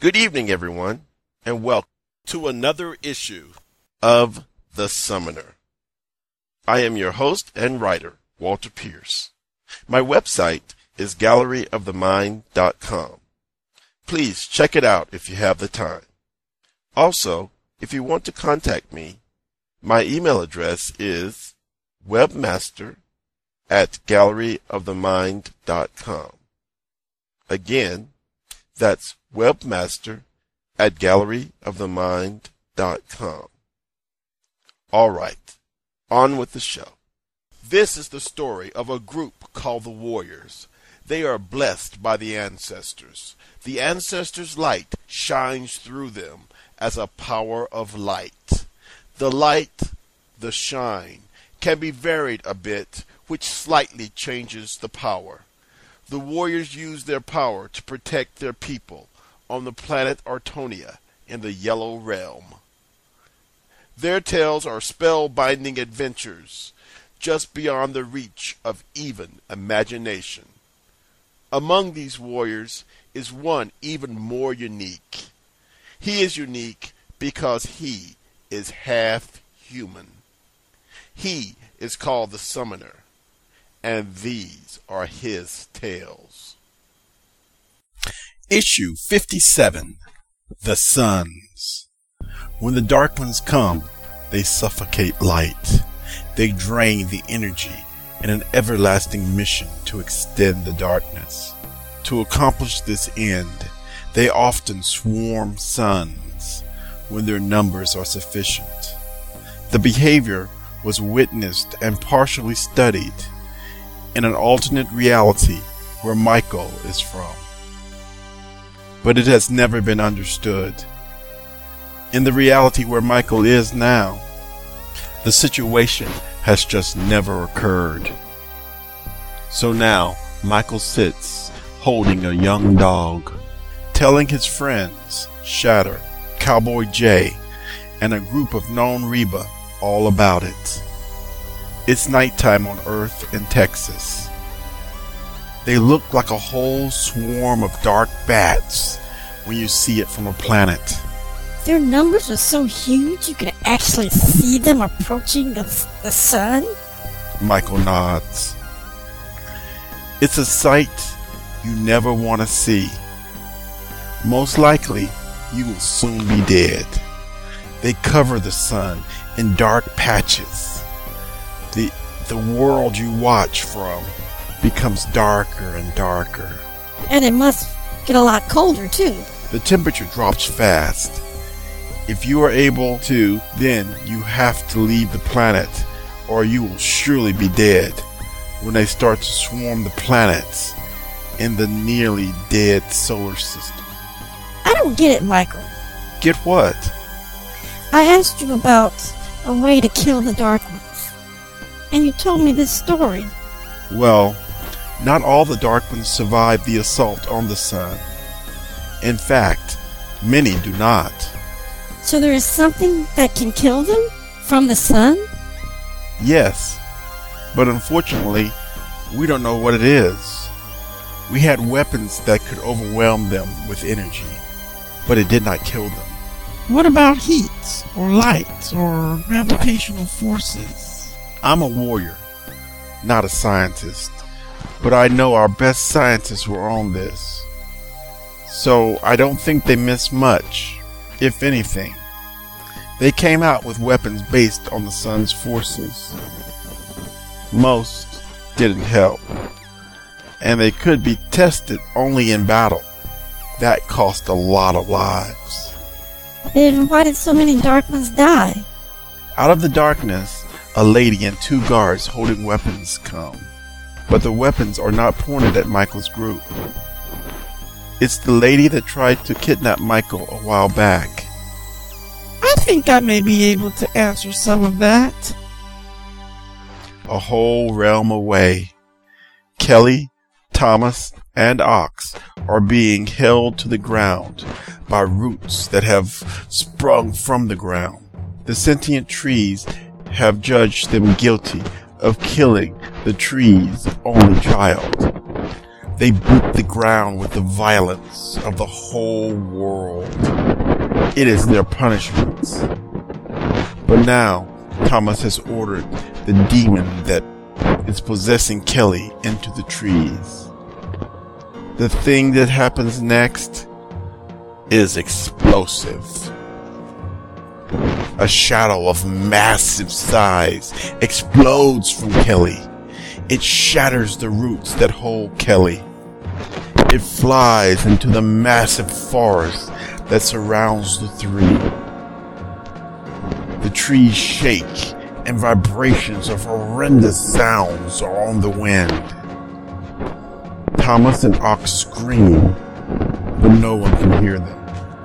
Good evening, everyone, and welcome to another issue of The Summoner. I am your host and writer, Walter Pierce. My website is galleryofthemind.com. Please check it out if you have the time. Also, if you want to contact me, my email address is webmaster@galleryofthemind.com. Again, that's webmaster@galleryofthemind.com. All right, on with the show. This is the story of a group called the Warriors. They are blessed by the ancestors. The ancestors' light shines through them as a power of light. The light, the shine, can be varied a bit, which slightly changes the power. The warriors use their power to protect their people on the planet Artonia in the Yellow Realm. Their tales are spellbinding adventures just beyond the reach of even imagination. Among these warriors is one even more unique. He is unique because he is half human. He is called the Summoner, and these are his tales. Issue 57, The Suns. When the dark ones come, they suffocate light. They drain the energy in an everlasting mission to extend the darkness. To accomplish this end, they often swarm suns when their numbers are sufficient. The behavior was witnessed and partially studied in an alternate reality where Michael is from. But it has never been understood. In the reality where Michael is now, the situation has just never occurred. So now, Michael sits holding a young dog, telling his friends, Shatter, Cowboy Jay, and a group of known Reba all about it. It's nighttime on Earth in Texas. They look like a whole swarm of dark bats when you see it from a planet. Their numbers are so huge you can actually see them approaching the sun? Michael nods. It's a sight you never want to see. Most likely, you will soon be dead. They cover the sun in dark patches. The world you watch from becomes darker and darker. And it must get a lot colder, too. The temperature drops fast. If you are able to, then you have to leave the planet, or you will surely be dead when they start to swarm the planets in the nearly dead solar system. I don't get it, Michael. Get what? I asked you about a way to kill the Dark Ones, and you told me this story. Well, not all the Dark Ones survive the assault on the sun. In fact, many do not. So there is something that can kill them from the sun? Yes, but unfortunately, we don't know what it is. We had weapons that could overwhelm them with energy, but it did not kill them. What about heat, or light, or gravitational forces? I'm a warrior, not a scientist, but I know our best scientists were on this. So I don't think they missed much, if anything. They came out with weapons based on the sun's forces. Most didn't help, and they could be tested only in battle. That cost a lot of lives. Then why did so many Dark Ones die? Out of the darkness, a lady and two guards holding weapons come, but the weapons are not pointed at Michael's group. It's the lady that tried to kidnap Michael a while back. I think I may be able to answer some of that. A whole realm away, Kelly, Thomas, and Ox are being held to the ground by roots that have sprung from the ground. The sentient trees have judged them guilty of killing the tree's only child. They beat the ground with the violence of the whole world. It is their punishment. But now, Thomas has ordered the demon that is possessing Kelly into the trees. The thing that happens next is explosive. A shadow of massive size explodes from Kelly. It shatters the roots that hold Kelly. It flies into the massive forest that surrounds the three. The trees shake and vibrations of horrendous sounds are on the wind. Thomas and Ox scream, but no one can hear them.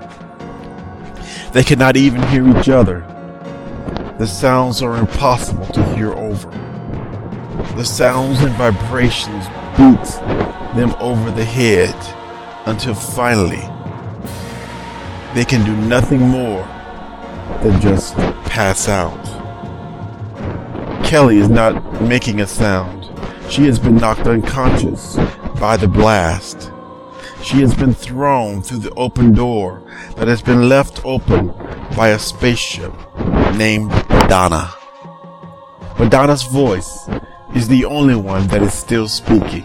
They cannot even hear each other. The sounds are impossible to hear over. The sounds and vibrations beat them over the head until finally they can do nothing more than just pass out. Kelly is not making a sound. She has been knocked unconscious by the blast. She has been thrown through the open door that has been left open by a spaceship named Badana. Badana's voice is the only one that is still speaking.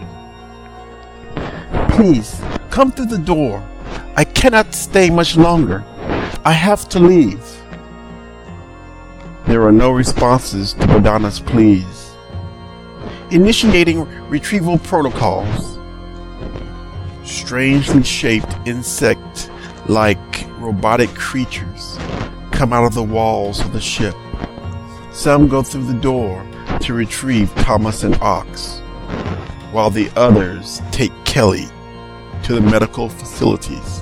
Please, come through the door. I cannot stay much longer. I have to leave. There are no responses to Badana's pleas. Initiating retrieval protocols. Strangely shaped insect-like robotic creatures come out of the walls of the ship. Some go through the door to retrieve Thomas and Ox, while the others take Kelly to the medical facilities.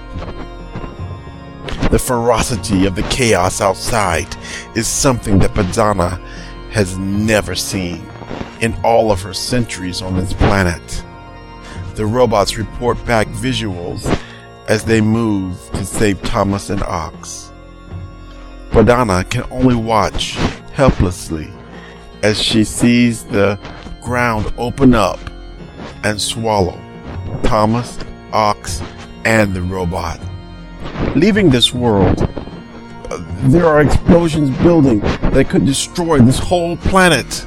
The ferocity of the chaos outside is something that Badana has never seen in all of her centuries on this planet. The robots report back visuals as they move to save Thomas and Ox. Badana can only watch helplessly as she sees the ground open up and swallow Thomas, Ox, and the robot. Leaving this world, there are explosions building that could destroy this whole planet.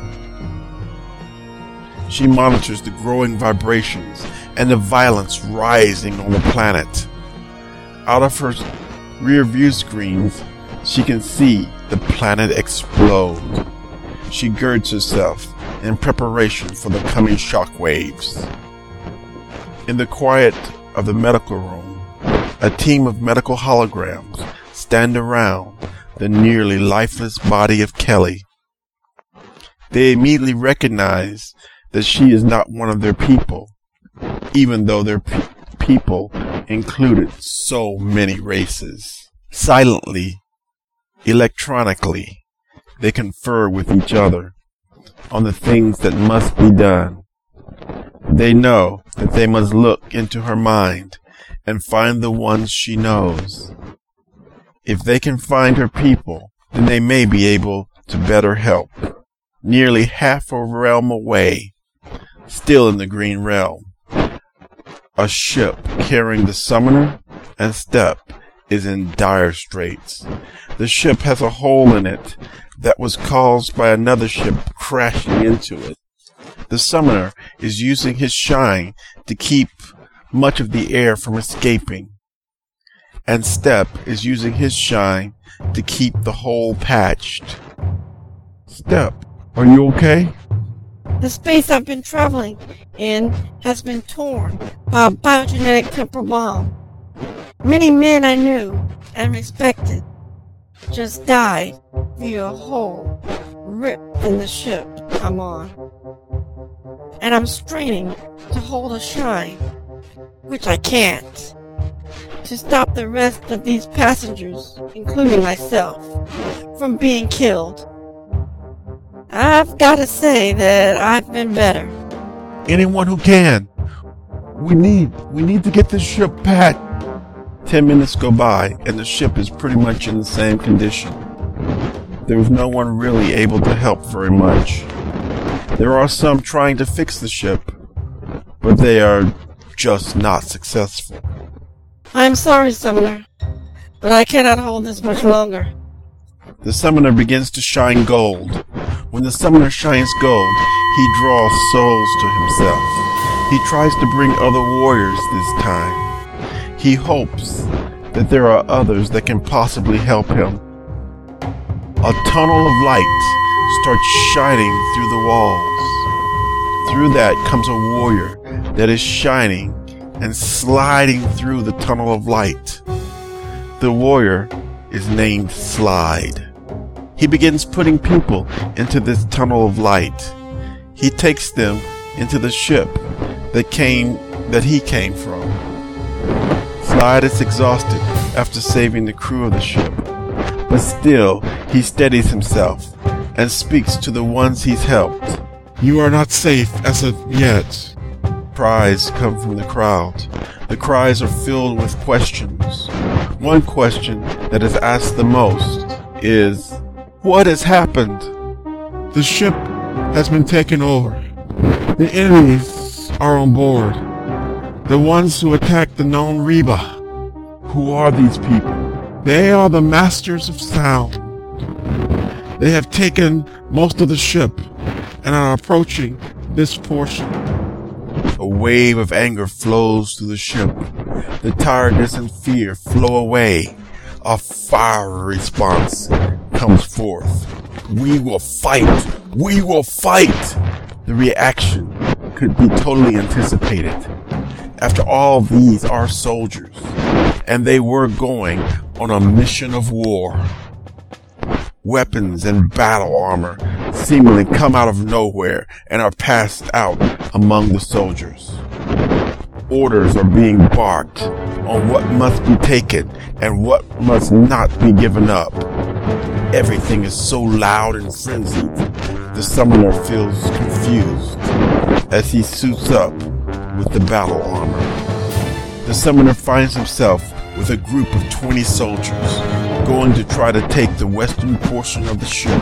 She monitors the growing vibrations and the violence rising on the planet. Out of her rear view screens, she can see the planet explode. She girds herself in preparation for the coming shockwaves. In the quiet of the medical room, a team of medical holograms stand around the nearly lifeless body of Kelly. They immediately recognize that she is not one of their people, even though their people included so many races. Silently, electronically, they confer with each other on the things that must be done. They know that they must look into her mind and find the ones she knows. If they can find her people, then they may be able to better help. Nearly half a realm away, still in the green realm, a ship carrying the summoner and Step is in dire straits. The ship has a hole in it that was caused by another ship crashing into it. The summoner is using his shine to keep much of the air from escaping, and Step is using his shine to keep the hole patched. Step, are you okay? The space I've been traveling in has been torn by a biogenetic temporal bomb. Many men I knew and respected just died via a hole ripped in the ship I'm on. And I'm straining to hold a shine, which I can't, to stop the rest of these passengers, including myself, from being killed. I've got to say that I've been better. Anyone who can. We need to get this ship patched. 10 minutes go by and the ship is pretty much in the same condition. There's no one really able to help very much. There are some trying to fix the ship, but they are just not successful. I'm sorry, Summoner, but I cannot hold this much longer. The summoner begins to shine gold. When the summoner shines gold, he draws souls to himself. He tries to bring other warriors this time. He hopes that there are others that can possibly help him. A tunnel of light starts shining through the walls. Through that comes a warrior that is shining and sliding through the tunnel of light. The warrior is named Slide. He begins putting people into this tunnel of light. He takes them into the ship that he came from. Slide is exhausted after saving the crew of the ship, but still he steadies himself and speaks to the ones he's helped. You are not safe as of yet. Cries come from the crowd. The cries are filled with questions. One question that is asked the most is, what has happened? The ship has been taken over. The enemies are on board. The ones who attacked the known Reba. Who are these people? They are the masters of sound. They have taken most of the ship and are approaching this portion. A wave of anger flows through the ship. The tiredness and fear flow away. A fiery response comes forth. We will fight! We will fight! The reaction could be totally anticipated. After all, these are soldiers, and they were going on a mission of war. Weapons and battle armor seemingly come out of nowhere and are passed out among the soldiers. Orders are being barked on what must be taken and what must not be given up. Everything is so loud and frenzied, the summoner feels confused as he suits up with the battle armor. The summoner finds himself with a group of 20 soldiers going to try to take the western portion of the ship.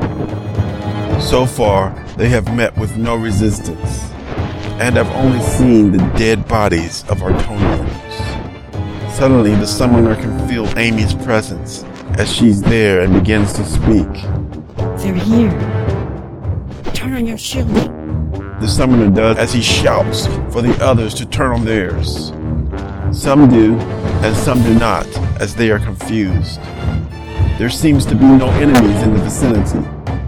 So far, they have met with no resistance and have only seen the dead bodies of Artonians. Suddenly, the summoner can feel Amy's presence as she's there and begins to speak. They're here. Turn on your shielding. The summoner does as he shouts for the others to turn on theirs. Some do, and some do not, as they are confused. There seems to be no enemies in the vicinity.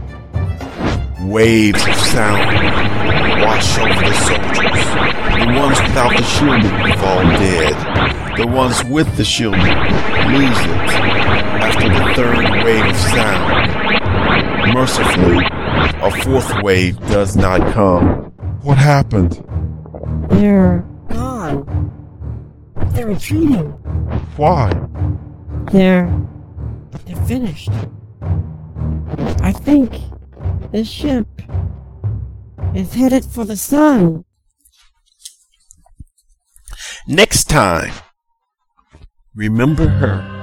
Waves of sound wash over the soldiers. The ones without the shielding fall dead. The ones with the shielding lose it after the third wave of sound. Mercifully, a fourth wave does not come. What happened? They're gone. They're retreating. Why? They're finished. I think this ship is headed for the sun. Next time, remember her.